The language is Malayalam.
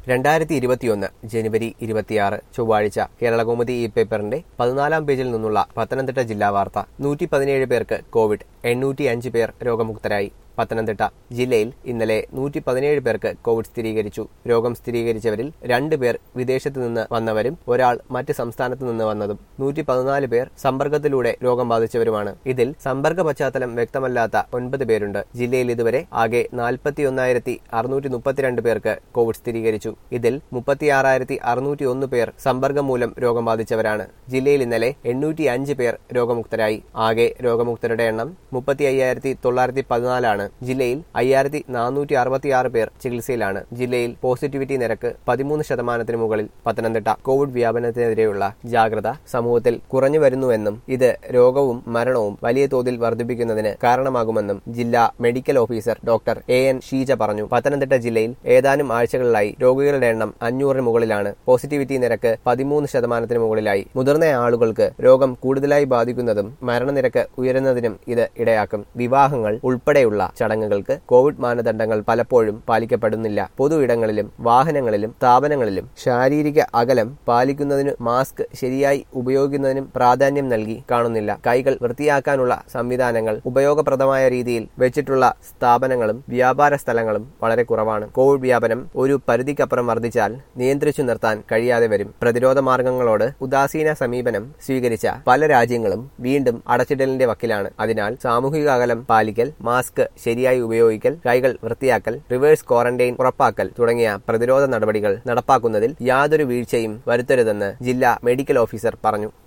2021 ജനുവരി 26 ചൊവ്വാഴ്ച കേരളകൗമുദി ഈ പേപ്പറിന്റെ 14-ാം പേജിൽ നിന്നുള്ള പത്തനംതിട്ട ജില്ലാ വാർത്ത. 117 പേർക്ക് കോവിഡ്, 805 പേർ രോഗമുക്തരായി. പത്തനംതിട്ട ജില്ലയിൽ ഇന്നലെ 117 പേർക്ക് കോവിഡ് സ്ഥിരീകരിച്ചു. രോഗം സ്ഥിരീകരിച്ചവരിൽ 2 പേർ വിദേശത്തു നിന്ന് വന്നവരും ഒരാൾ മറ്റ് സംസ്ഥാനത്തു നിന്ന് വന്നതും. 114 പേർ സമ്പർക്കത്തിലൂടെ രോഗം ബാധിച്ചവരുമാണ്. ഇതിൽ സമ്പർക്ക പശ്ചാത്തലം വ്യക്തമല്ലാത്ത 9 പേരുണ്ട്. ജില്ലയിൽ ഇതുവരെ ആകെ 41,632 പേർക്ക് കോവിഡ് സ്ഥിരീകരിച്ചു. ഇതിൽ 36,601 പേർ സമ്പർക്കം മൂലം രോഗം ബാധിച്ചവരാണ്. ജില്ലയിൽ ഇന്നലെ 805 പേർ രോഗമുക്തരായി. ആകെ രോഗമുക്തരുടെ എണ്ണം 35,914 ആണ്. ജില്ലയിൽ 5,466 പേർ ചികിത്സയിലാണ്. ജില്ലയിൽ പോസിറ്റിവിറ്റി നിരക്ക് 13% മുകളിൽ. പത്തനംതിട്ട കോവിഡ് വ്യാപനത്തിനെതിരെയുള്ള ജാഗ്രത സമൂഹത്തിൽ കുറഞ്ഞു വരുന്നുവെന്നും ഇത് രോഗവും മരണവും വലിയ തോതിൽ വർദ്ധിപ്പിക്കുന്നതിന് കാരണമാകുമെന്നും ജില്ലാ medical officer doctor AN Sheeja പറഞ്ഞു. പത്തനംതിട്ട ജില്ലയിൽ ഏതാനും ആഴ്ചകളിലായി രോഗികളുടെ എണ്ണം 500 മുകളിലാണ്. പോസിറ്റിവിറ്റി നിരക്ക് 13% മുകളിലായി. മുതിർന്ന ആളുകൾക്ക് രോഗം കൂടുതലായി ബാധിക്കുന്നതും മരണനിരക്ക് ഉയരുന്നതിനും ഇത് ഇടയാക്കും. വിവാഹങ്ങൾ ഉൾപ്പെടെയുള്ള ചടങ്ങുകൾക്ക് കോവിഡ് മാനദണ്ഡങ്ങൾ പലപ്പോഴും പാലിക്കപ്പെടുന്നില്ല. പൊതു ഇടങ്ങളിലും വാഹനങ്ങളിലും സ്ഥാപനങ്ങളിലും ശാരീരിക അകലം പാലിക്കുന്നതിന് മാസ്ക് ശരിയായി ഉപയോഗിക്കുന്നതിനും പ്രാധാന്യം നൽകി കാണുന്നില്ല. കൈകൾ വൃത്തിയാക്കാനുള്ള സംവിധാനങ്ങൾ ഉപയോഗപ്രദമായ രീതിയിൽ വെച്ചിട്ടുള്ള സ്ഥാപനങ്ങളും വ്യാപാര സ്ഥലങ്ങളും വളരെ കുറവാണ്. കോവിഡ് വ്യാപനം ഒരു പരിധിക്കപ്പുറം വർദ്ധിച്ചാൽ നിയന്ത്രിച്ചു നിർത്താൻ കഴിയാതെ വരും. പ്രതിരോധ മാർഗങ്ങളോട് ഉദാസീന സമീപനം സ്വീകരിച്ച പല രാജ്യങ്ങളും വീണ്ടും അടച്ചിടലിന്റെ വക്കിലാണ്. അതിനാൽ സാമൂഹിക അകലം പാലിക്കൽ, മാസ്ക് ശരിയായി ഉപയോഗിക്കൽ, കൈകൾ വൃത്തിയാക്കൽ, റിവേഴ്സ് ക്വാറന്റൈൻ ഉറപ്പാക്കൽ തുടങ്ങിയ പ്രതിരോധ നടപടികൾ നടപ്പാക്കുന്നതിൽ യാതൊരു വീഴ്ചയും വരുത്തരുതെന്ന് ജില്ലാ മെഡിക്കൽ ഓഫീസർ പറഞ്ഞു.